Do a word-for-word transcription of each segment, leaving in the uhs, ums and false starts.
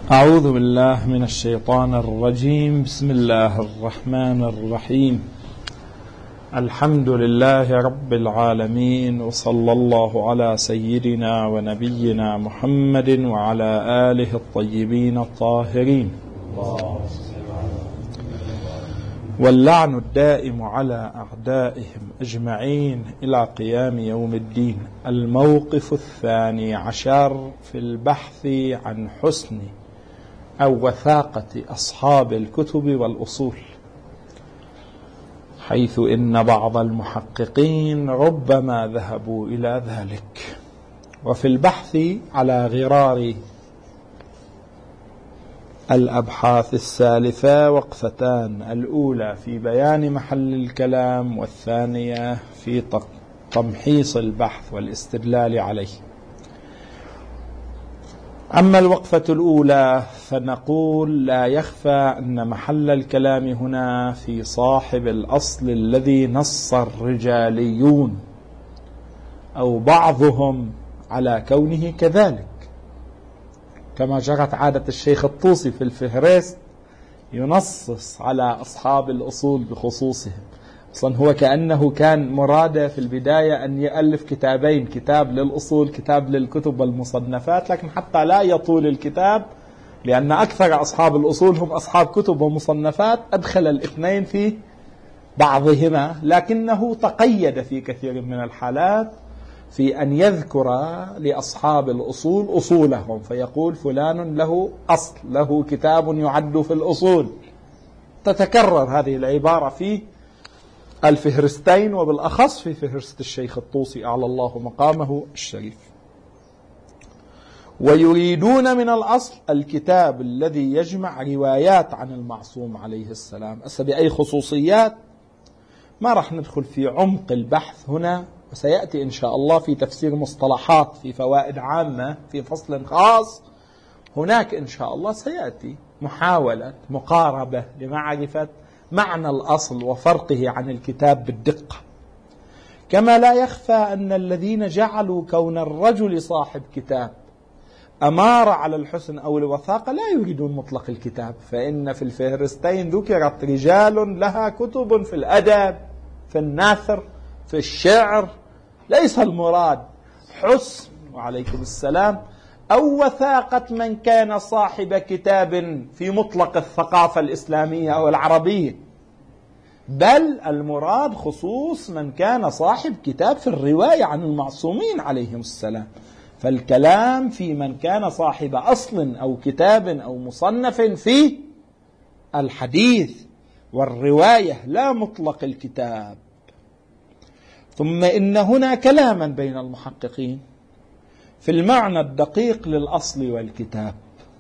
أعوذ بالله من الشيطان الرجيم. بسم الله الرحمن الرحيم. الحمد لله رب العالمين، وصلى الله على سيدنا ونبينا محمد وعلى آله الطيبين الطاهرين. واللعن الدائم على أعدائهم أجمعين إلى قيام يوم الدين. الموقف الثاني عشر في البحث عن حسن أو وثاقة أصحاب الكتب والأصول، حيث إن بعض المحققين ربما ذهبوا إلى ذلك. وفي البحث على غرار الأبحاث الثالثة وقفتان: الأولى في بيان محل الكلام، والثانية في تمحيص البحث والاستدلال عليه. أما الوقفة الأولى فنقول لا يخفى أن محل الكلام هنا في صاحب الأصل الذي نص الرجاليون أو بعضهم على كونه كذلك، كما جرت عادة الشيخ الطوسي في الفهرست ينصص على أصحاب الأصول بخصوصهم. أصلا هو كأنه كان مراده في البداية أن يألف كتابين، كتاب للأصول كتاب للكتب والمصنفات، لكن حتى لا يطول الكتاب لأن أكثر أصحاب الأصول هم أصحاب كتب ومصنفات، أدخل الاثنين في بعضهما، لكنه تقيد في كثير من الحالات في أن يذكر لأصحاب الأصول أصولهم، فيقول فلان له أصل، له كتاب يعد في الأصول. تتكرر هذه العبارة في الفهرستين، وبالأخص في فهرست الشيخ الطوسي أعلى الله مقامه الشريف. ويريدون من الأصل الكتاب الذي يجمع روايات عن المعصوم عليه السلام. أسا بأي خصوصيات ما راح ندخل في عمق البحث هنا، وسيأتي إن شاء الله في تفسير مصطلحات في فوائد عامة في فصل خاص. هناك إن شاء الله سيأتي محاولة مقاربة لمعرفة معنى الأصل وفرقه عن الكتاب بالدقة. كما لا يخفى أن الذين جعلوا كون الرجل صاحب كتاب أمارة على الحسن أو الوثاقة لا يريدون مطلق الكتاب، فإن في الفهرستين ذكرت رجال لها كتب في الأدب، في النثر، في الشعر. ليس المراد حسن وعليكم السلام أو وثاقة من كان صاحب كتاب في مطلق الثقافة الإسلامية أو العربية، بل المراد خصوص من كان صاحب كتاب في الرواية عن المعصومين عليهم السلام. فالكلام في من كان صاحب أصل أو كتاب أو مصنف في الحديث والرواية، لا مطلق الكتاب. ثم إن هنا كلاما بين المحققين في المعنى الدقيق للأصل والكتاب.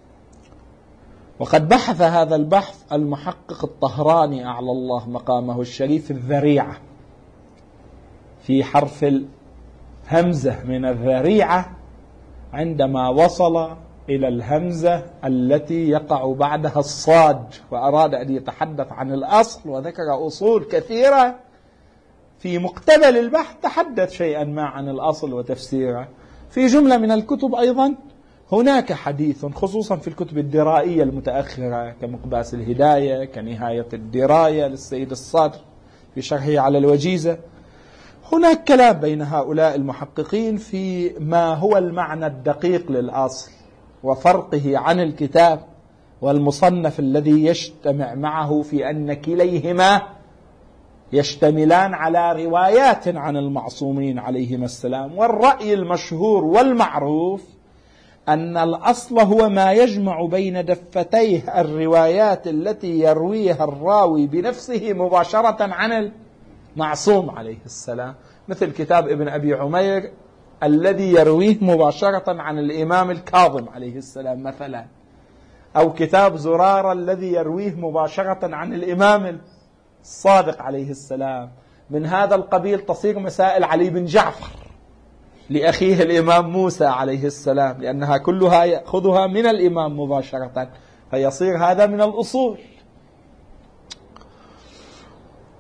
وقد بحث هذا البحث المحقق الطهراني أعلى الله مقامه الشريف الذريعة في حرف الهمزة من الذريعة، عندما وصل إلى الهمزة التي يقع بعدها الصاد، وأراد أن يتحدث عن الأصل وذكر أصول كثيرة. في مقتبل البحث تحدث شيئا ما عن الأصل وتفسيره. في جملة من الكتب أيضا هناك حديث، خصوصا في الكتب الدرائية المتأخرة كمقباس الهداية، كنهاية الدراية للسيد الصادر في شرحه على الوجيزة. هناك كلام بين هؤلاء المحققين في ما هو المعنى الدقيق للأصل وفرقه عن الكتاب والمصنف الذي يجتمع معه في أن كليهما يشتملان على روايات عن المعصومين عليهم السلام. والرأي المشهور والمعروف أن الأصل هو ما يجمع بين دفتيه الروايات التي يرويها الراوي بنفسه مباشرة عن المعصوم عليه السلام، مثل كتاب ابن أبي عمير الذي يرويه مباشرة عن الإمام الكاظم عليه السلام مثلا، أو كتاب زرارة الذي يرويه مباشرة عن الإمام الصادق عليه السلام. من هذا القبيل تصير مسائل علي بن جعفر لأخيه الإمام موسى عليه السلام، لأنها كلها يأخذها من الإمام مباشرة، فيصير هذا من الأصول.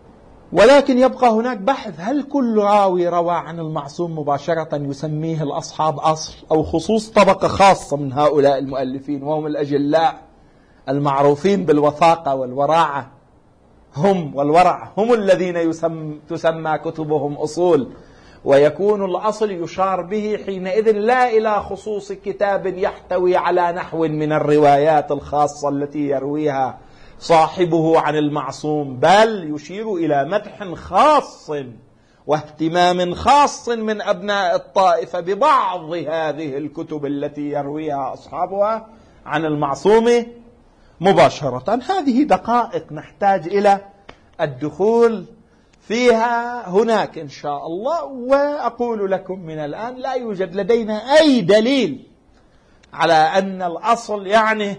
ولكن يبقى هناك بحث: هل كل راوي روى عن المعصوم مباشرة يسميه الأصحاب أصل، أو خصوص طبقة خاصة من هؤلاء المؤلفين وهم الأجلاء المعروفين بالوثاقة والوراعة، هم والورع هم الذين يسم تسمى كتبهم أصول، ويكون الأصل يشار به حينئذ لا إلى خصوص كتاب يحتوي على نحو من الروايات الخاصة التي يرويها صاحبه عن المعصوم، بل يشير إلى مدح خاص واهتمام خاص من أبناء الطائفة ببعض هذه الكتب التي يرويها أصحابها عن المعصوم مباشرة. هذه دقائق نحتاج إلى الدخول فيها هناك إن شاء الله. وأقول لكم من الآن لا يوجد لدينا أي دليل على أن الأصل يعني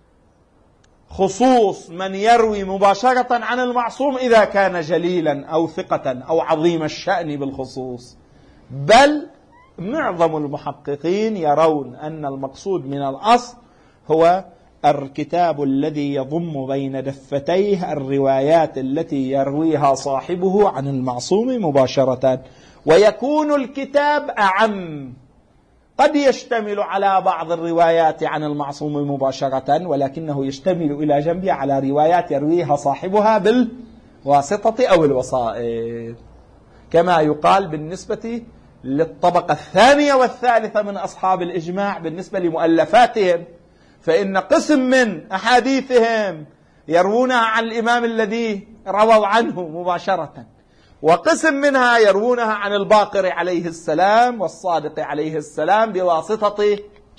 خصوص من يروي مباشرة عن المعصوم إذا كان جليلا أو ثقة أو عظيم الشأن بالخصوص، بل معظم المحققين يرون أن المقصود من الأصل هو الكتاب الذي يضم بين دفتيه الروايات التي يرويها صاحبه عن المعصوم مباشرة، ويكون الكتاب أعم، قد يشتمل على بعض الروايات عن المعصوم مباشرة، ولكنه يشتمل إلى جنبه على روايات يرويها صاحبها بالواسطة أو الوسائط، كما يقال بالنسبة للطبقة الثانية والثالثة من أصحاب الإجماع بالنسبة لمؤلفاتهم، فإن قسم من أحاديثهم يروونها عن الإمام الذي رووا عنه مباشرة، وقسم منها يروونها عن الباقر عليه السلام والصادق عليه السلام بواسطة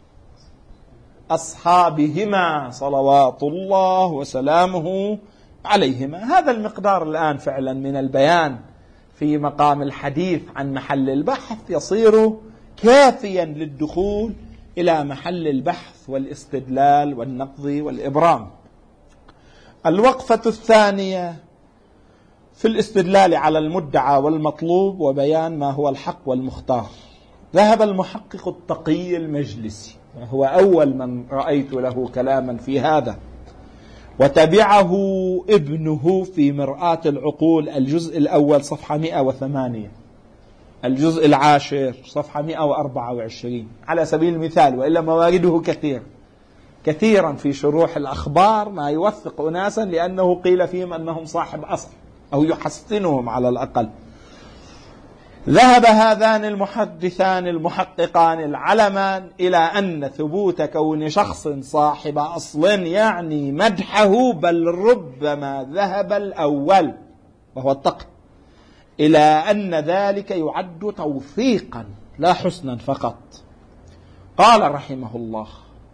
أصحابهما صلوات الله وسلامه عليهما. هذا المقدار الآن فعلا من البيان في مقام الحديث عن محل البحث يصير كافيا للدخول إلى محل البحث والاستدلال والنقض والإبرام. الوقفة الثانية في الاستدلال على المدعى والمطلوب وبيان ما هو الحق والمختار. ذهب المحقق التقي المجلسي، وهو أول من رأيت له كلاما في هذا، وتبعه ابنه في مرآة العقول الجزء الأول صفحة مئة وثمانية، الجزء العاشر صفحة مئة وأربعة وعشرين على سبيل المثال، وإلا موارده كثير كثيرا في شروح الأخبار ما يوثق أناسا لأنه قيل فيهم أنهم صاحب أصل أو يحسنهم على الأقل. ذهب هذان المحدثان المحققان العلمان إلى أن ثبوت كون شخص صاحب أصل يعني مدحه، بل ربما ذهب الأول وهو التقي إلى أن ذلك يعد توثيقا لا حسنا فقط. قال رحمه الله: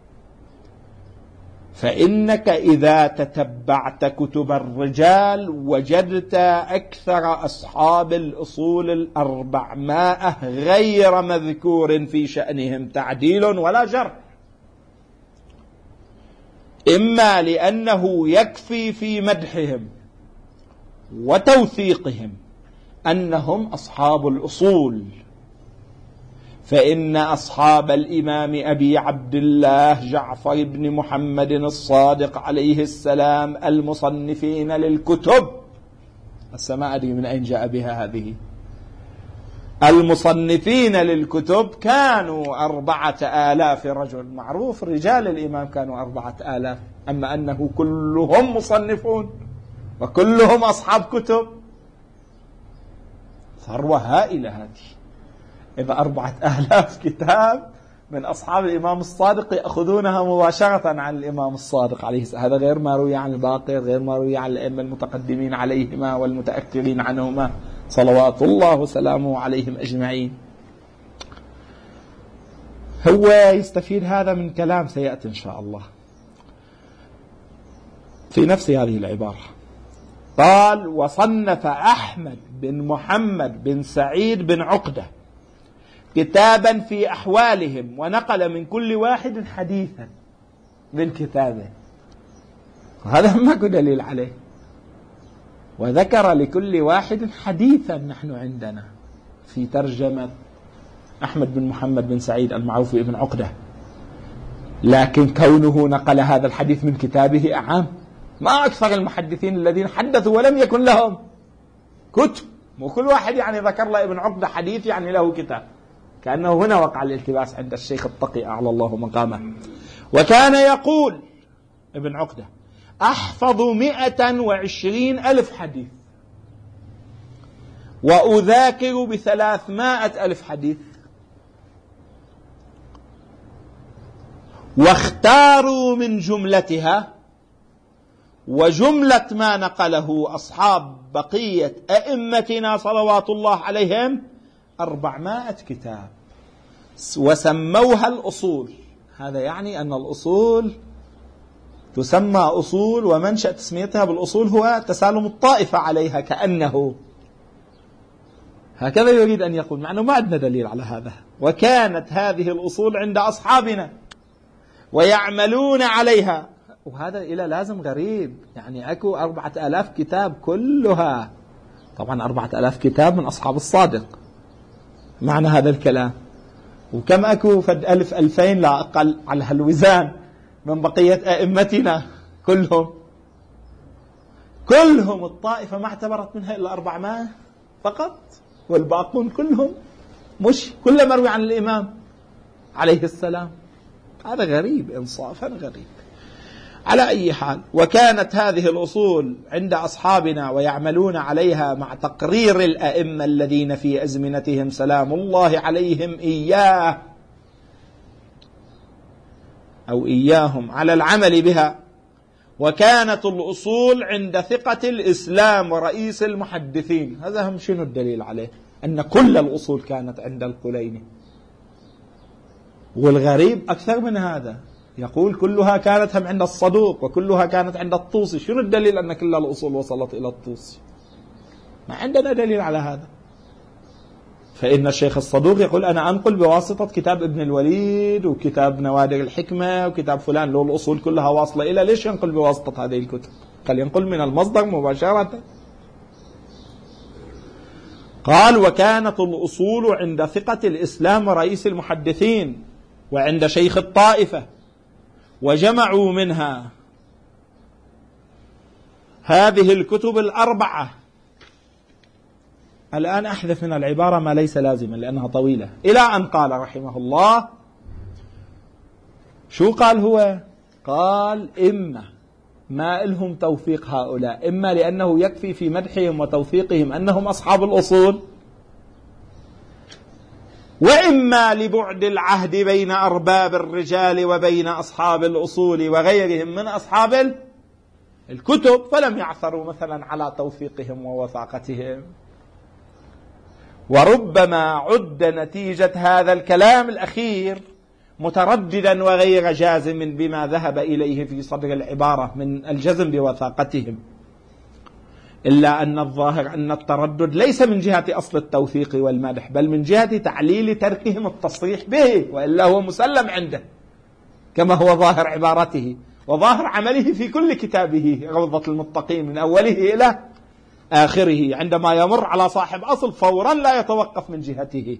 فإنك إذا تتبعت كتب الرجال وجدت أكثر أصحاب الأصول الأربعمائة غير مذكور في شأنهم تعديل ولا جرح، إما لأنه يكفي في مدحهم وتوثيقهم أنهم أصحاب الأصول، فإن أصحاب الإمام أبي عبد الله جعفر بن محمد الصادق عليه السلام المصنفين للكتب، السماء أدري من أين جاء بها هذه، المصنفين للكتب كانوا أربعة آلاف رجل، معروف رجال الإمام كانوا أربعة آلاف، أما أنه كلهم مصنفون وكلهم أصحاب كتب، ثروة هائلة هذه. إذا أربعة آلاف كتاب من أصحاب الإمام الصادق يأخذونها مباشرة عن الإمام الصادق عليه السلام، هذا غير ما روي عن الباقر، غير ما روي عن الأئمة المتقدمين عليهما والمتأخرين عنهما صلوات الله وسلامه عليهم أجمعين. هو يستفيد هذا من كلام سيأتي إن شاء الله في نفس هذه العبارة. قال: وصنف أحمد بن محمد بن سعيد بن عقدة كتابا في أحوالهم، ونقل من كل واحد حديثا من كتابه، هذا ماكو دليل عليه، وذكر لكل واحد حديثا. نحن عندنا في ترجمة أحمد بن محمد بن سعيد المعروف بن عقدة، لكن كونه نقل هذا الحديث من كتابه أعام، ما أكثر المحدثين الذين حدثوا ولم يكن لهم كتب، وكل واحد يعني ذكر له ابن عقدة حديث يعني له كتاب، كأنه هنا وقع الالتباس عند الشيخ التقي أعلى الله مقامه. وكان يقول ابن عقدة: أحفظ مئة وعشرين ألف حديث وأذاكر بثلاثمائة ألف حديث، واختاروا من جملتها وجملة ما نقله أصحاب بقية أئمتنا صلوات الله عليهم أربعمائة كتاب وسموها الأصول. هذا يعني أن الأصول تسمى أصول، ومنشأ تسميتها بالأصول هو تسالم الطائفة عليها، كأنه هكذا يريد أن يقول، مع أنه ما عندنا دليل على هذا. وكانت هذه الأصول عند أصحابنا ويعملون عليها، وهذا إلى لازم غريب، يعني أكو أربعة آلاف كتاب كلها، طبعا أربعة آلاف كتاب من أصحاب الصادق، معنى هذا الكلام. وكم أكو فد ألف ألفين لا أقل على هالوزان من بقية أئمتنا كلهم كلهم الطائفة ما اعتبرت منها إلا أربعمائة فقط، والباقون كلهم مش كل مروي عن الإمام عليه السلام. هذا غريب، إنصافا غريب. على أي حال، وكانت هذه الأصول عند أصحابنا ويعملون عليها مع تقرير الأئمة الذين في أزمنتهم سلام الله عليهم إياه أو إياهم على العمل بها. وكانت الأصول عند ثقة الإسلام ورئيس المحدثين. هذا هم شنو الدليل عليه؟ أن كل الأصول كانت عند الكليني. والغريب أكثر من هذا، يقول كلها كانت هم عند الصدوق وكلها كانت عند الطوسي. شنو الدليل أن كل الأصول وصلت إلى الطوسي؟ ما عندنا دليل على هذا. فإن الشيخ الصدوق يقول أنا أنقل بواسطة كتاب ابن الوليد وكتاب نوادر الحكمة وكتاب فلان، لو الأصول كلها واصلة إلى، ليش ينقل بواسطة هذه الكتب؟ قال ينقل من المصدر مباشرة. قال وكانت الأصول عند ثقة الإسلام ورئيس المحدثين وعند شيخ الطائفة، وجمعوا منها هذه الكتب الأربعة. الآن أحذف من العبارة ما ليس لازما لأنها طويلة، إلى أن قال رحمه الله، شو قال هو؟ قال إما ما إلهم توثيق هؤلاء، إما لأنه يكفي في مدحهم وتوثيقهم أنهم أصحاب الأصول، وإما لبعد العهد بين أرباب الرجال وبين أصحاب الأصول وغيرهم من أصحاب الكتب، فلم يعثروا مثلا على توثيقهم ووثاقتهم. وربما عد نتيجة هذا الكلام الأخير مترددا وغير جازم بما ذهب إليه في صدر العبارة من الجزم بوثاقتهم، إلا أن الظاهر أن التردد ليس من جهة أصل التوثيق والمدح، بل من جهة تعليل تركهم التصريح به، وإلا هو مسلم عنده كما هو ظاهر عبارته وظاهر عمله في كل كتابه روضة المتقين من أوله إلى آخره. عندما يمر على صاحب أصل فورا لا يتوقف من جهته.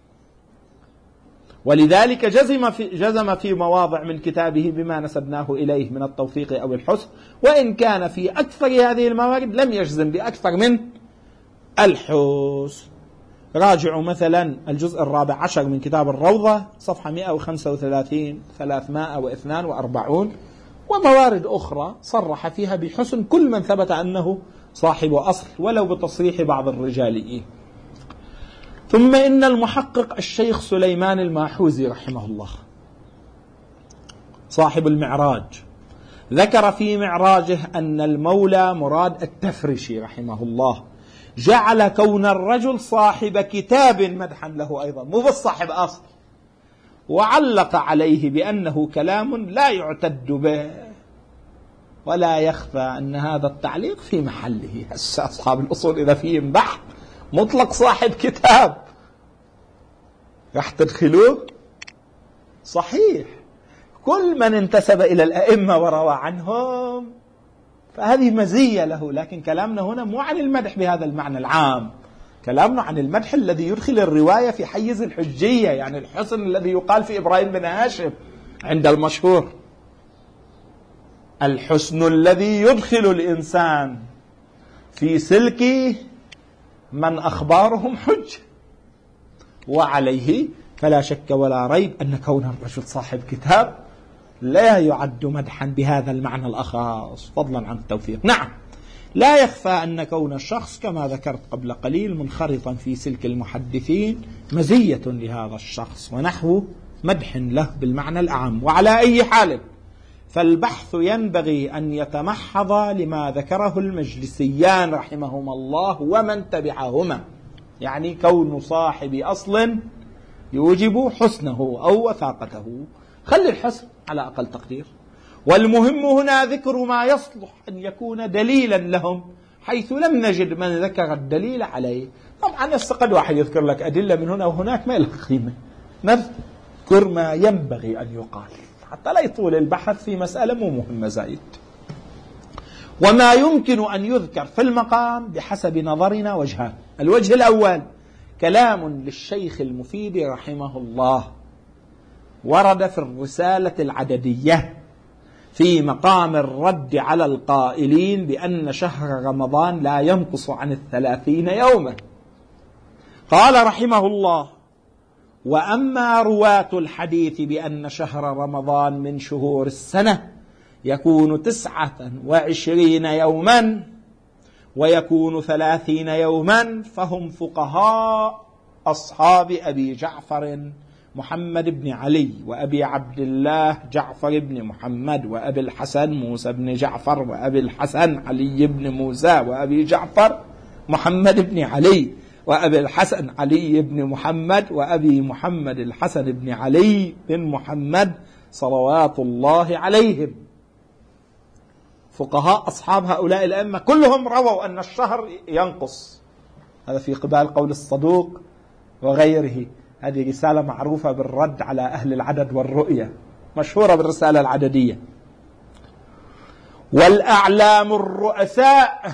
ولذلك جزم في, جزم في مواضع من كتابه بما نسبناه إليه من التوثيق أو الحسن، وإن كان في أكثر هذه الموارد لم يجزم بأكثر من الحسن. راجعوا مثلا الجزء الرابع عشر من كتاب الروضة صفحة مئة وخمسة وثلاثين ثلاثمائة واثنين وأربعين، وموارد أخرى صرح فيها بحسن كل من ثبت أنه صاحب أصل ولو بتصريح بعض الرجاليين. ثم إن المحقق الشيخ سليمان الماحوزي رحمه الله صاحب المعراج ذكر في معراجه أن المولى مراد التفرشي رحمه الله جعل كون الرجل صاحب كتاب مدحا له أيضا، مو بس صاحب أصل، وعلق عليه بأنه كلام لا يعتد به. ولا يخفى أن هذا التعليق في محله. أصحاب الأصول إذا فيهم بحث مطلق صاحب كتاب راح تدخلوه صحيح، كل من انتسب إلى الأئمة وروى عنهم فهذه مزية له. لكن كلامنا هنا مو عن المدح بهذا المعنى العام، كلامنا عن المدح الذي يدخل الرواية في حيز الحجية، يعني الحسن الذي يقال في إبراهيم بن هاشم عند المشهور، الحسن الذي يدخل الإنسان في سلك من أخبارهم حجة. وعليه فلا شك ولا ريب أن كون الرجل صاحب كتاب لا يعد مدحا بهذا المعنى الأخص فضلا عن التوفيق. نعم، لا يخفى أن كون الشخص كما ذكرت قبل قليل منخرطا في سلك المحدثين مزية لهذا الشخص ونحو مدح له بالمعنى الأعم. وعلى أي حال فالبحث ينبغي أن يتمحض لما ذكره المجلسيان رحمهما الله ومن تبعهما، يعني كون صاحب أصل يوجب حسنه أو وثاقته، خلي الحسن على أقل تقدير. والمهم هنا ذكر ما يصلح أن يكون دليلا لهم حيث لم نجد من ذكر الدليل عليه. طبعا يستقد واحد يذكر لك أدلة من هنا وهناك ما لها قيمة، نذكر ما ينبغي أن يقال حتى لا يطول البحث في مسألة مو مهمة زايد. وما يمكن أن يذكر في المقام بحسب نظرنا وجهان. الوجه الأول كلام للشيخ المفيد رحمه الله ورد في الرسالة العددية في مقام الرد على القائلين بأن شهر رمضان لا ينقص عن الثلاثين يوما. قال رحمه الله: وأما رواة الحديث بأن شهر رمضان من شهور السنة يكون تسعة وعشرين يوما ويكون ثلاثين يوما فهم فقهاء أصحاب أبي جعفر محمد بن علي وأبي عبد الله جعفر بن محمد وأبي الحسن موسى بن جعفر وأبي الحسن علي بن موسى وأبي جعفر محمد بن علي وأبي الحسن علي بن محمد وأبي محمد الحسن بن علي بن محمد صلوات الله عليهم. فقهاء أصحاب هؤلاء الأئمة كلهم رووا أن الشهر ينقص، هذا في قبال قول الصدوق وغيره. هذه رسالة معروفة بالرد على أهل العدد والرؤية، مشهورة بالرسالة العددية. والأعلام الرؤساء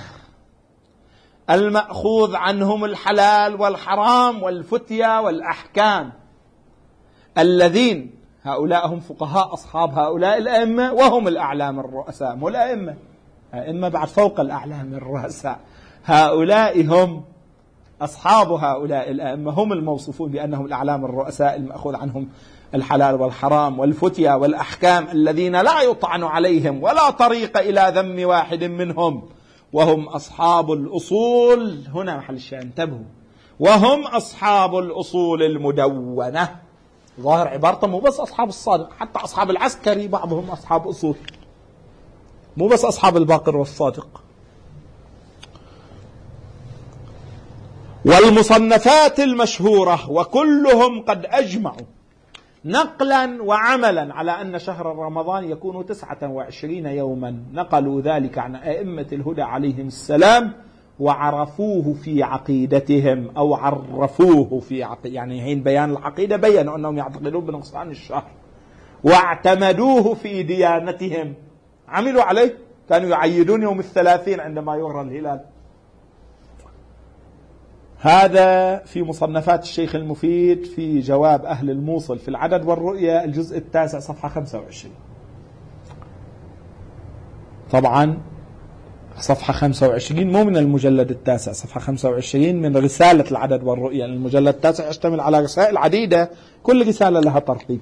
المأخوذ عنهم الحلال والحرام والفتيا والأحكام، الذين هؤلاء هم فقهاء أصحاب هؤلاء الأئمة وهم الأعلام الرؤساء، مو الأئمة، أئمة بعد فوق الأعلام الرؤساء. هؤلاء هم أصحاب هؤلاء الأئمة، هم الموصوفون بأنهم الأعلام الرؤساء المأخوذ عنهم الحلال والحرام والفتيا والأحكام، الذين لا يطعن عليهم ولا طريق إلى ذم واحد منهم، وهم أصحاب الأصول. هنا محل الشاهد، انتبهوا، وهم أصحاب الأصول المدونة. ظاهر عبارته مو بس أصحاب الصادق، حتى أصحاب العسكري بعضهم أصحاب أصول، مو بس أصحاب الباقر والصادق. والمصنفات المشهورة وكلهم قد أجمعوا نقلا وعملا على أن شهر رمضان يكون تسعة وعشرين يوما، نقلوا ذلك عن أئمة الهدى عليهم السلام وعرفوه في عقيدتهم أو عرفوه في عقيدة، يعني حين بيان العقيدة بيّنوا أنهم يعتقدون بنقصان الشهر، واعتمدوه في ديانتهم، عملوا عليه، كانوا يعيدون يوم الثلاثين عندما يرى الهلال. هذا في مصنفات الشيخ المفيد في جواب أهل الموصل في العدد والرؤية الجزء التاسع صفحة خمسة وعشرين. طبعا صفحة خمسة وعشرين مو من المجلد التاسع، صفحة خمسة وعشرين من رسالة العدد والرؤية. المجلد التاسع يشتمل على رسائل عديدة، كل رسالة لها ترتيب.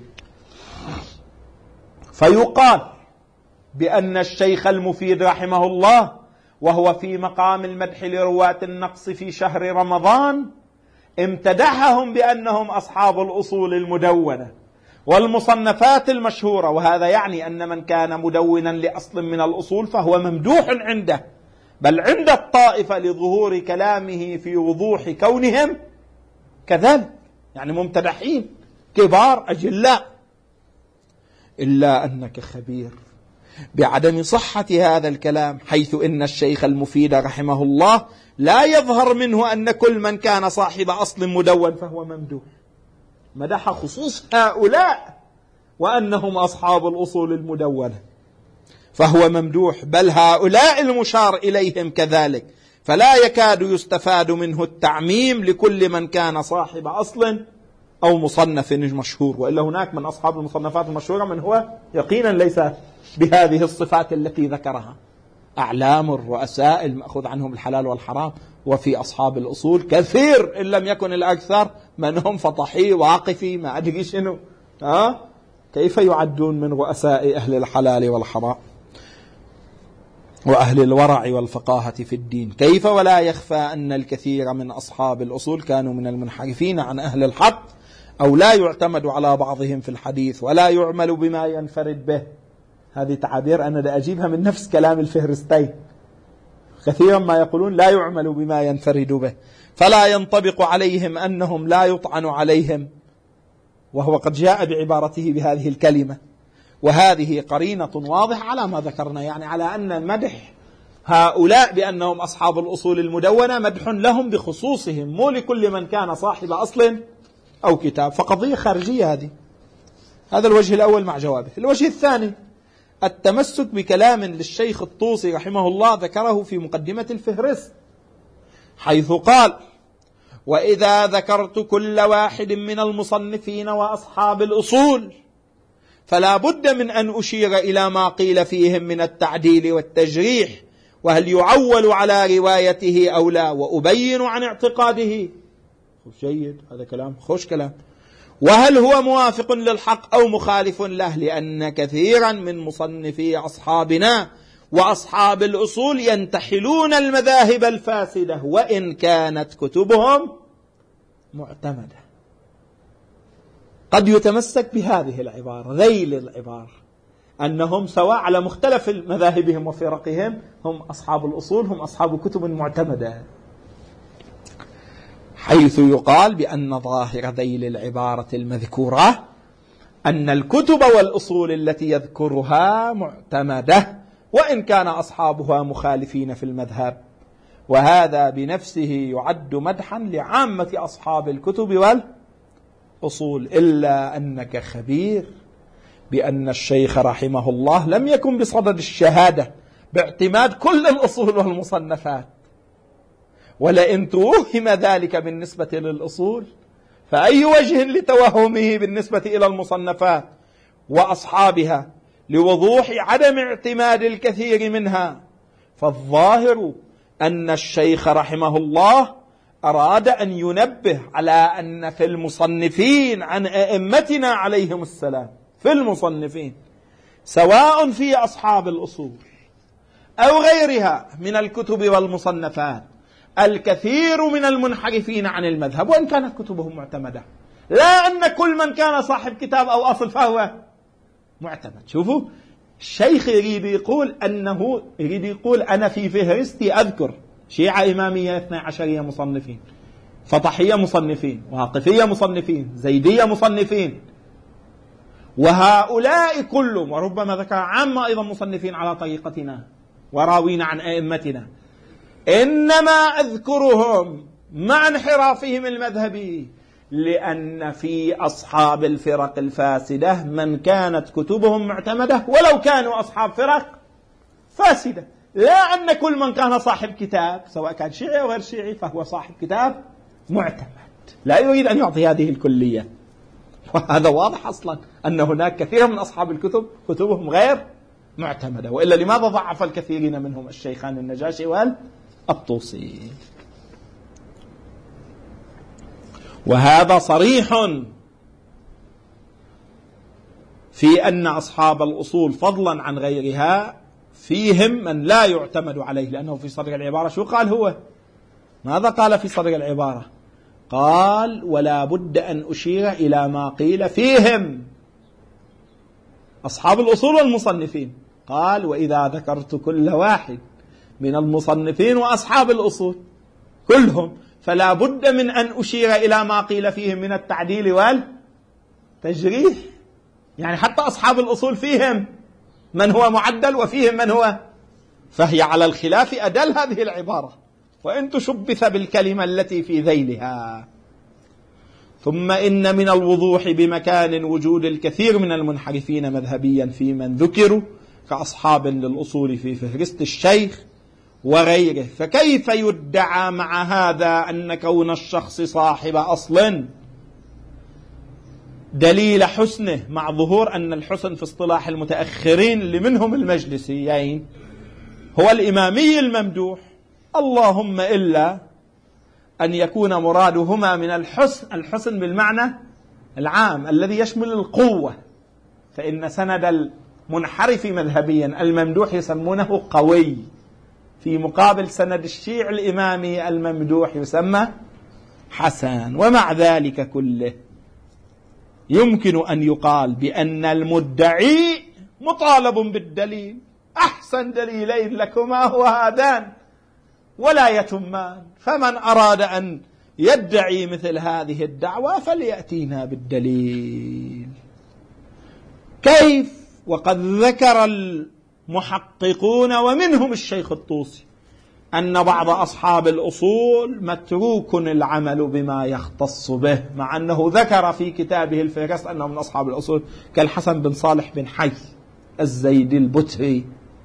فيقال بأن الشيخ المفيد رحمه الله وهو في مقام المدح لرواة النقص في شهر رمضان امتدحهم بأنهم أصحاب الأصول المدونة والمصنفات المشهورة، وهذا يعني أن من كان مدونا لأصل من الأصول فهو ممدوح عنده، بل عند الطائفة لظهور كلامه في وضوح كونهم كذلك، يعني ممتدحين كبار أجلاء. إلا أنك خبير بعدم صحة هذا الكلام، حيث إن الشيخ المفيد رحمه الله لا يظهر منه أن كل من كان صاحب أصل مدون فهو ممدوح، مدح خصوص هؤلاء وأنهم أصحاب الأصول المدونة فهو ممدوح، بل هؤلاء المشار إليهم كذلك، فلا يكاد يستفاد منه التعميم لكل من كان صاحب أصل أو مصنف مشهور. وإلا هناك من أصحاب المصنفات المشهورة من هو يقينا ليس بهذه الصفات التي ذكرها، أعلام الرؤساء المأخوذ عنهم الحلال والحرام. وفي أصحاب الأصول كثير إن لم يكن الأكثر من هم فطحي واقفي ما أدري شنو. ها؟ كيف يعدون من رؤساء أهل الحلال والحرام وأهل الورع والفقاهة في الدين؟ كيف ولا يخفى أن الكثير من أصحاب الأصول كانوا من المنحرفين عن أهل الحق، أو لا يعتمد على بعضهم في الحديث ولا يعمل بما ينفرد به. هذه تعابير أنا دا أجيبها من نفس كلام الفهرستين. كثيرا ما يقولون لا يعمل بما ينفرد به، فلا ينطبق عليهم أنهم لا يطعن عليهم، وهو قد جاء بعبارته بهذه الكلمة. وهذه قرينة واضحة على ما ذكرنا، يعني على أن مدح هؤلاء بأنهم أصحاب الأصول المدونة مدح لهم بخصوصهم، مو لكل من كان صاحب أصل أو كتاب، فقضية خارجية هذه. هذا الوجه الأول مع جوابه. الوجه الثاني التمسك بكلام للشيخ الطوسي رحمه الله ذكره في مقدمة الفهرست، حيث قال: وإذا ذكرت كل واحد من المصنفين وأصحاب الأصول فلا بد من أن أشير إلى ما قيل فيهم من التعديل والتجريح، وهل يعول على روايته أو لا، وأبين عن اعتقاده. جيد، هذا كلام خوش كلام. وهل هو موافق للحق أو مخالف له، لأن كثيرا من مصنفي أصحابنا وأصحاب الأصول ينتحلون المذاهب الفاسدة وإن كانت كتبهم معتمدة. قد يتمسك بهذه العبارة، ذيل العبارة، أنهم سواء على مختلف مذاهبهم وفرقهم هم أصحاب الأصول، هم أصحاب كتب معتمدة، حيث يقال بأن ظاهر ذيل العبارة المذكورة أن الكتب والأصول التي يذكرها معتمدة وإن كان أصحابها مخالفين في المذهب. وهذا بنفسه يعد مدحا لعامة أصحاب الكتب والأصول، إلا أنك خبير بأن الشيخ رحمه الله لم يكن بصدد الشهادة باعتماد كل الأصول والمصنفات، ولئن توهم ذلك بالنسبة للأصول فأي وجه لتوهمه بالنسبة إلى المصنفات وأصحابها لوضوح عدم اعتماد الكثير منها. فالظاهر أن الشيخ رحمه الله أراد أن ينبه على أن في المصنفين عن أئمتنا عليهم السلام، في المصنفين سواء في أصحاب الأصول أو غيرها من الكتب والمصنفات الكثير من المنحرفين عن المذهب وإن كانت كتبهم معتمدة، لا أن كل من كان صاحب كتاب أو أصل فهو معتمد. شوفوا، الشيخ يريد يقول أنه يريد يقول أنا في فهرستي أذكر شيعة إمامية اثنى عشرية مصنفين، فطحية مصنفين، واقفية مصنفين، زيدية مصنفين، وهؤلاء كلهم وربما ذكر عامة أيضا مصنفين على طريقتنا وراوين عن أئمتنا، إنما أذكرهم مع انحرافهم المذهبي لأن في أصحاب الفرق الفاسدة من كانت كتبهم معتمدة ولو كانوا أصحاب فرق فاسدة، لا أن كل من كان صاحب كتاب سواء كان شيعي أو غير شيعي فهو صاحب كتاب معتمد. لا يريد أن يعطي هذه الكلية، وهذا واضح أصلا أن هناك كثير من أصحاب الكتب كتبهم غير معتمدة، وإلا لماذا ضعف الكثيرين منهم الشيخان النجاشي والطوسي؟ وهذا صريح في أن أصحاب الأصول فضلا عن غيرها فيهم من لا يعتمد عليه، لأنه في صدر العبارة شو قال هو؟ ماذا قال في صدر العبارة؟ قال: ولا بد أن أشير إلى ما قيل فيهم أصحاب الأصول والمصنفين. قال: وإذا ذكرت كل واحد من المصنفين وأصحاب الأصول كلهم فلا بد من أن أشير إلى ما قيل فيهم من التعديل والتجريح. يعني حتى أصحاب الأصول فيهم من هو معدل وفيهم من هو، فهي على الخلاف أدل هذه العبارة وإن تشبث بالكلمة التي في ذيلها. ثم إن من الوضوح بمكان وجود الكثير من المنحرفين مذهبيا في من ذكروا كأصحاب للأصول في فهرست الشيخ وغيره، فكيف يدعى مع هذا أن كون الشخص صاحب أصل دليل حسنه، مع ظهور أن الحسن في اصطلاح المتأخرين اللي منهم المجلسيين هو الإمامي الممدوح، اللهم إلا أن يكون مرادهما من الحسن، الحسن بالمعنى العام الذي يشمل القوة، فإن سند المنحرف مذهبيا الممدوح يسمونه قوي، في مقابل سند الشيع الإمامي الممدوح يسمى حسن. ومع ذلك كله يمكن أن يقال بأن المدعي مطالب بالدليل، أحسن دليلين لكما هو هذان ولا يتمان، فمن أراد أن يدعي مثل هذه الدعوة فليأتينا بالدليل. كيف؟ وقد ذكر المحققون ومنهم الشيخ الطوسي أن بعض أصحاب الأصول متروك العمل بما يختص به، مع أنه ذكر في كتابه الفهرست أنه من أصحاب الأصول كالحسن بن صالح بن حي الزيدي البتري.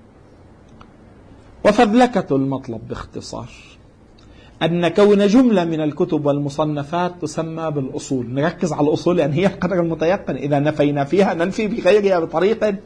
وفذلكة المطلب باختصار أن كون جملة من الكتب والمصنفات تسمى بالأصول، نركز على الأصول لأن هي القدر المتيقن، إذا نفينا فيها ننفي بغيرها بطريقة،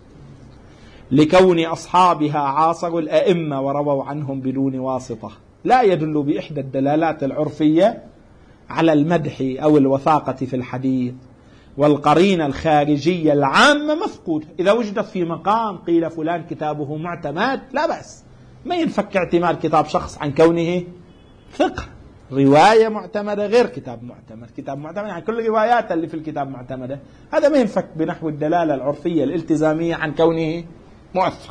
لكون أصحابها عاصروا الأئمة ورووا عنهم بدون واسطة، لا يدل بإحدى الدلالات العرفية على المدح أو الوثاقة في الحديث، والقرينة الخارجية العامة مفقودة. إذا وجدت في مقام قيل فلان كتابه معتمد لا بأس، ما ينفك اعتماد كتاب شخص عن كونه ثقة. رواية معتمدة غير كتاب معتمد، كتاب معتمد يعني كل الروايات اللي في الكتاب معتمدة، هذا ما ينفك بنحو الدلالة العرفية الالتزامية عن كونه موثق.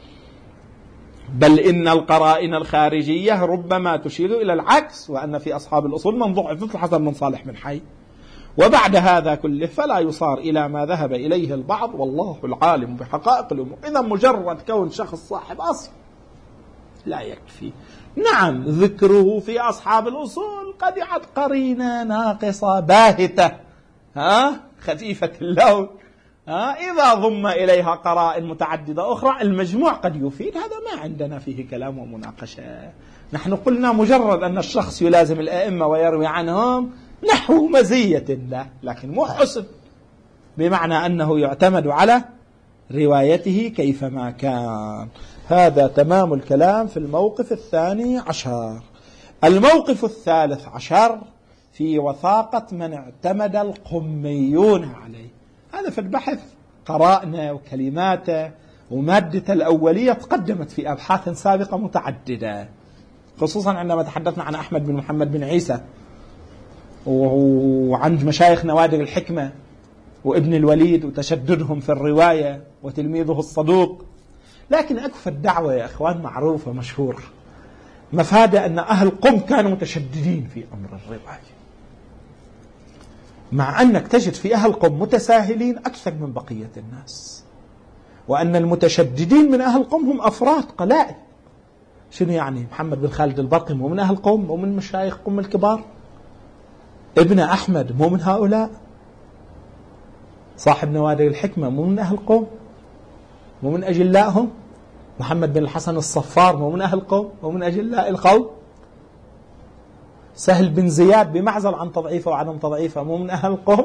بل إن القرائن الخارجية ربما تشير إلى العكس، وأن في أصحاب الأصول من ضعف مثل حسن بن صالح بن حي. وبعد هذا كله فلا يصار إلى ما ذهب إليه البعض، والله العالم بحقائق الأمور. إذا مجرد كون شخص صاحب أصل لا يكفي. نعم ذكره في أصحاب الأصول قد يعد قرينة ناقصة باهتة، ها خفيفة اللون، ها إذا ضم إليها قرائن متعددة أخرى المجموع قد يفيد. هذا ما عندنا فيه كلام ومناقشة. نحن قلنا مجرد أن الشخص يلازم الأئمة ويروي عنهم نحو مزية له، لكن مو حسن بمعنى أنه يعتمد على روايته كيفما كان. هذا تمام الكلام في الموقف الثاني عشر. الموقف الثالث عشر في وثاقة من اعتمد القميون عليه. هذا في البحث قرأنا وكلماته ومادة الأولية تقدمت في أبحاث سابقة متعددة، خصوصا عندما تحدثنا عن أحمد بن محمد بن عيسى وعن مشايخ نوادر الحكمة وابن الوليد وتشددهم في الرواية وتلميذه الصدوق. لكن أكفى الدعوة يا أخوان معروفة مشهورة، مفادة أن أهل قم كانوا متشددين في أمر الرواية، مع أنك تجد في أهل قم متساهلين أكثر من بقية الناس، وأن المتشددين من أهل قم هم أفراد قلائل. شنو يعني؟ محمد بن خالد البرقي مو من أهل قم، مو من مشايخ قم الكبار؟ ابن أحمد مو من هؤلاء؟ صاحب نوادر الحكمة مو من أهل قم، مو من أجلائهم؟ محمد بن الحسن الصفار مو من أهل قم، مو من أجلاء القوم؟ سهل بن زياد بمعزل عن تضعيفه وعدم تضعيفه مو من أهل قم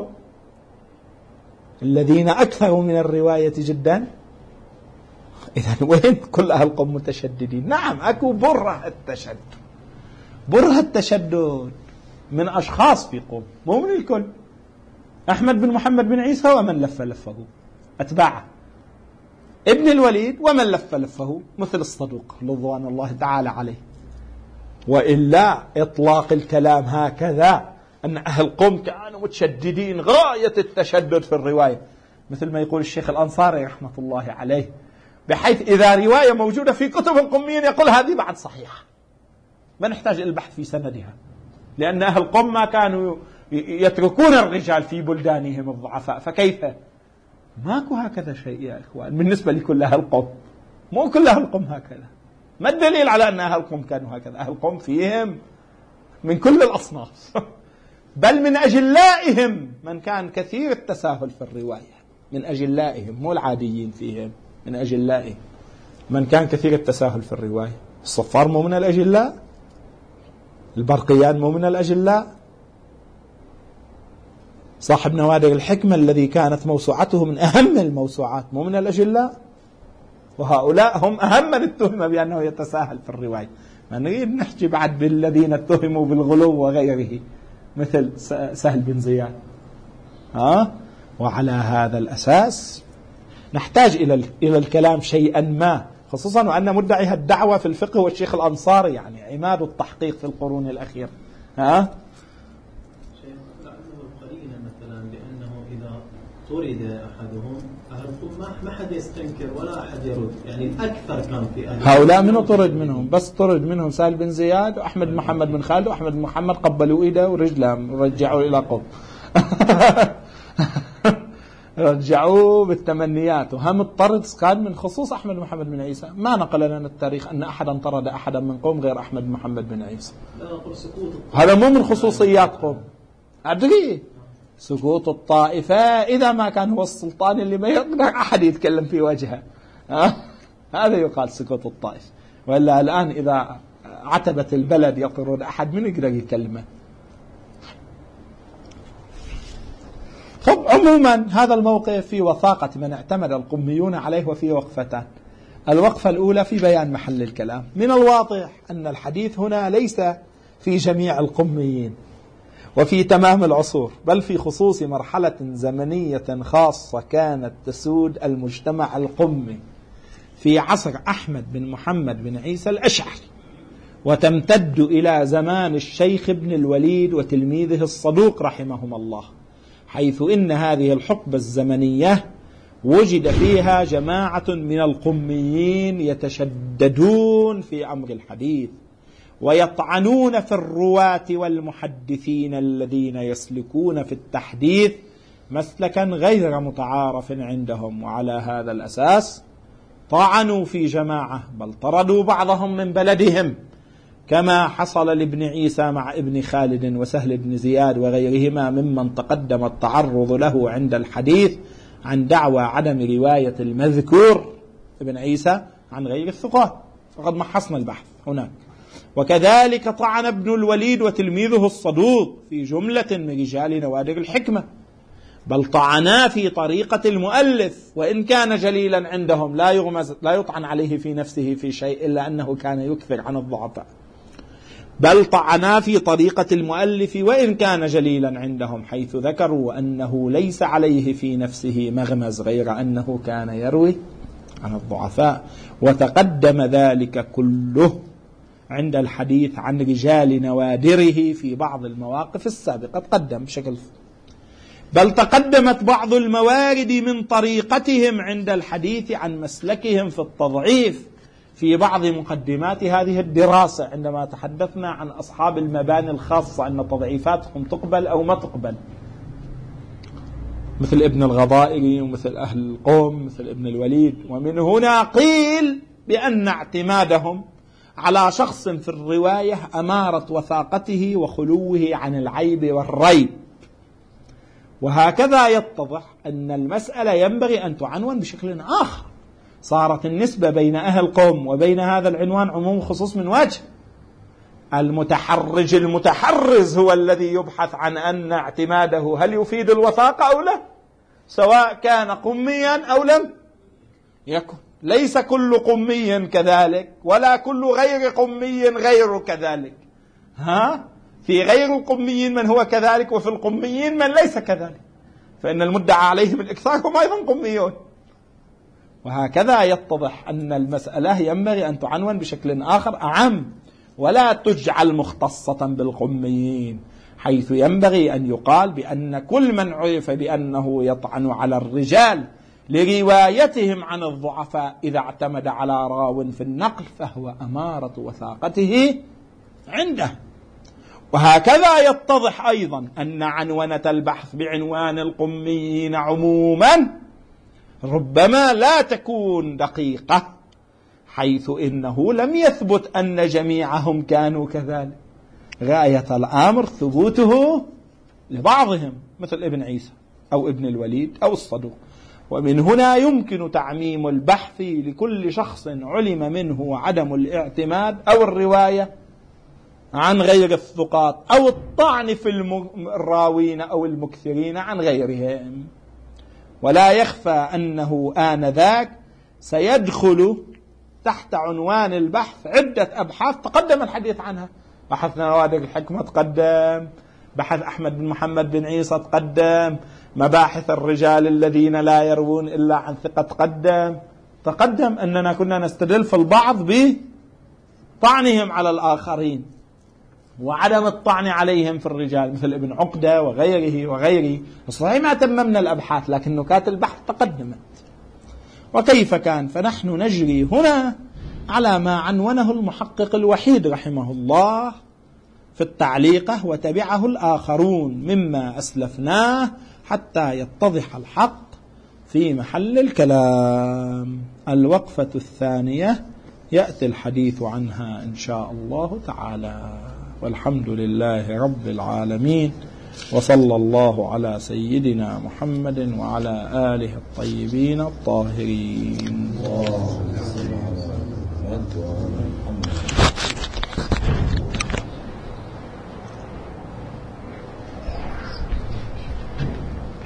الذين أكثروا من الرواية جدا؟ إذن وين كل أهل قم متشددين؟ نعم أكو بره التشدد، بره التشدد من أشخاص في قم مو من الكل. أحمد بن محمد بن عيسى ومن لف لفه أتباعه، ابن الوليد ومن لف لفه مثل الصدوق رضوان الله تعالى عليه. وإلا إطلاق الكلام هكذا أن أهل قم كانوا متشددين غاية التشدد في الرواية، مثل ما يقول الشيخ الأنصاري رحمة الله عليه، بحيث إذا رواية موجودة في كتب القميين يقول هذه بعد صحيحة، ما نحتاج إلى البحث في سندها، لأن أهل قم ما كانوا يتركون الرجال في بلدانهم الضعفاء، فكيف؟ ماكو هكذا شيء يا إخوان بالنسبة لكل أهل قم، مو كل أهل قم هكذا. ما الدليل على أن أهل قم كانوا هكذا؟ أهل قم فيهم من كل الأصناف بل من أجلائهم من كان كثير التساهل في الرواية، من أجلائهم مو العاديين فيهم، من أجلائهم من كان كثير التساهل في الرواية. الصفار مو من الأجلاء، البرقيان مو من الأجلاء، صاحب نوادر الحكمة الذي كانت موسوعته من أهم الموسوعات مو من الأجلاء. وهؤلاء هم أهم من اتهم بأنه يتساهل في الرواية. ما نريد نحكي بعد بالذين اتهموا بالغلو وغيره مثل سهل بن زياد. ها؟ وعلى هذا الأساس نحتاج إلى إلى الكلام شيئا ما، خصوصا وأن مدعي الدعوة في الفقه والشيخ الأنصاري، يعني عماد التحقيق في القرون الأخيرة. ها؟ طرد أحدهم أهلكم ما حد يستنكر ولا أحد يرد، يعني الأكثر كان في أهل هؤلاء منو طرد منهم؟ بس طرد منهم سهل بن زياد وأحمد محمد بن خالد، وأحمد محمد قبلوا إيده ورجله رجعوا إلى قوم رجعوه بالتمنيات. وهم الطرد كان من خصوص أحمد محمد بن عيسى. ما نقل لنا التاريخ أن أحدا طرد أحدا من قوم غير أحمد محمد بن عيسى. هذا مو من خصوصيات قوم. أدري سكوت الطائفة إذا ما كان هو السلطان اللي ما يقدر أحد يتكلم في وجهه، هذا يقال سكوت الطائفة. وإلا الآن إذا عتبت البلد يطرد أحد من يقدر يكلمه. طب عموما هذا الموقف في وثاقة من اعتمد القميون عليه وفي وقفتان. الوقفة الأولى في بيان محل الكلام. من الواضح أن الحديث هنا ليس في جميع القميين وفي تمام العصور، بل في خصوص مرحلة زمنية خاصة كانت تسود المجتمع القمي في عصر أحمد بن محمد بن عيسى الأشعري، وتمتد إلى زمان الشيخ ابن الوليد وتلميذه الصدوق رحمهما الله، حيث إن هذه الحقبة الزمنية وجد فيها جماعة من القميين يتشددون في أمر الحديث ويطعنون في الرواة والمحدثين الذين يسلكون في التحديث مسلكا غير متعارف عندهم. وعلى هذا الأساس طعنوا في جماعة، بل طردوا بعضهم من بلدهم، كما حصل لابن عيسى مع ابن خالد وسهل بن زياد وغيرهما ممن تقدم التعرض له عند الحديث عن دعوى عدم رواية المذكور ابن عيسى عن غير الثقات، وقد محصنا البحث هناك. وكذلك طعن ابن الوليد وتلميذه الصدوق في جملة من رجال نوادر الحكمة، بل طعنا في طريقة المؤلف، وإن كان جليلا عندهم لا يغمز لا يطعن عليه في نفسه في شيء إلا أنه كان يكثر عن الضعفاء، بل طعنا في طريقة المؤلف وإن كان جليلا عندهم، حيث ذكروا أنه ليس عليه في نفسه مغمز غير أنه كان يروي عن الضعفاء. وتقدم ذلك كله عند الحديث عن رجال نوادره في بعض المواقف السابقة، تقدم بشكل، بل تقدمت بعض الموارد من طريقتهم عند الحديث عن مسلكهم في التضعيف في بعض مقدمات هذه الدراسة، عندما تحدثنا عن أصحاب المباني الخاصة أن تضعيفاتهم تقبل أو ما تقبل، مثل ابن الغضائري ومثل أهل القوم مثل ابن الوليد. ومن هنا قيل بأن اعتمادهم على شخص في الرواية أمارة وثاقته وخلوه عن العيب والريب. وهكذا يتضح أن المسألة ينبغي أن تعنون بشكل آخر. صارت النسبة بين أهل قوم وبين هذا العنوان عموم خصوص من وجه. المتحرج المتحرز هو الذي يبحث عن أن اعتماده هل يفيد الوثاقة أو لا، سواء كان قميا أو لم يكن. ليس كل قمي كذلك، ولا كل غير قمي غير كذلك. ها؟ في غير القميين من هو كذلك، وفي القميين من ليس كذلك، فإن المدعى عليهم الإكثار هم أيضا قميون. وهكذا يتضح أن المسألة ينبغي أن تعنون بشكل آخر أعم، ولا تجعل مختصة بالقميين، حيث ينبغي أن يقال بأن كل من عرف بأنه يطعن على الرجال لروايتهم عن الضعفاء إذا اعتمد على راو في النقل فهو أمارة وثاقته عنده. وهكذا يتضح أيضا أن عنونة البحث بعنوان القميين عموما ربما لا تكون دقيقة، حيث إنه لم يثبت أن جميعهم كانوا كذلك. غاية الأمر ثبوته لبعضهم مثل ابن عيسى أو ابن الوليد أو الصدوق. ومن هنا يمكن تعميم البحث لكل شخص علم منه عدم الاعتماد أو الرواية عن غير الثقات أو الطعن في الراوين أو المكثرين عن غيرهم. ولا يخفى أنه آنذاك سيدخل تحت عنوان البحث عدة أبحاث تقدم الحديث عنها. بحث نوادر الحكمة تقدم، بحث أحمد بن محمد بن عيسى تقدم، مباحث الرجال الذين لا يروون إلا عن ثقة تقدم. تقدم أننا كنا نستدل في البعض بطعنهم على الآخرين وعدم الطعن عليهم في الرجال مثل ابن عقدة وغيره وغيره. صحيح ما تممنا الأبحاث لكن نكات البحث تقدمت. وكيف كان؟ فنحن نجري هنا على ما عنونه المحقق الوحيد رحمه الله في التعليقة وتبعه الآخرون مما أسلفناه حتى يتضح الحق في محل الكلام. الوقفة الثانية يأتي الحديث عنها إن شاء الله تعالى. والحمد لله رب العالمين، وصلى الله على سيدنا محمد وعلى آله الطيبين الطاهرين.